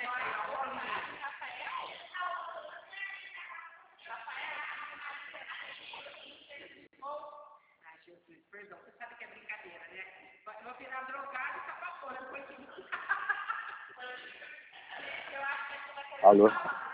Jesus, perdão, você sabe que é brincadeira, né? Eu vou virar drogado e sapatora depois de mim. Alô?